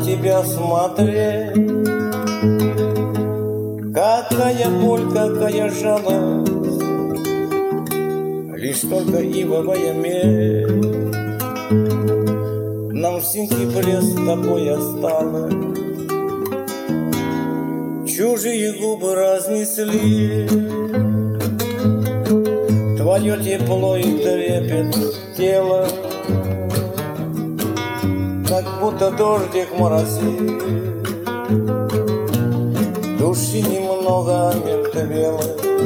тебя смотреть. Какая боль, какая жалость, лишь только ивовая медь нам в сентябре с тобой осталось. Чужие губы разнесли твое тепло и трепет тела, как будто дождик моросит. Души немного омертвело.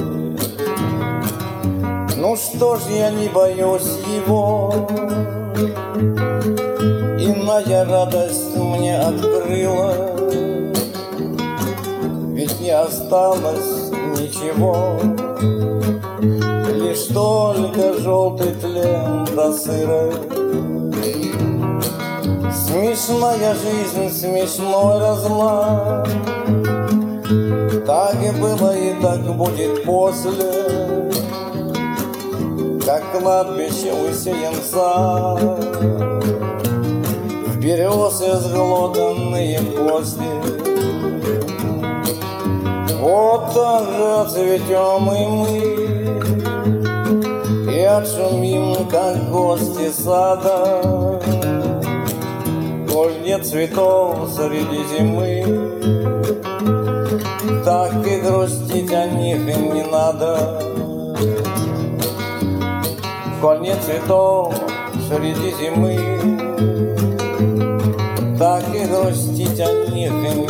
Ну что ж, я не боюсь его, иная радость мне открыла, ведь не осталось ничего, лишь только желтый тлен да сырость. Смешная жизнь, смешной разлад, так и было и так будет после, как кладбище усеян сад, в березе сглоданные кости. Вот так же отцветем и мы, и отшумим, как гости сада, коль нет цветов среди зимы, так и грустить о них им не надо. Коль нет цветов среди зимы, так и грустить о них им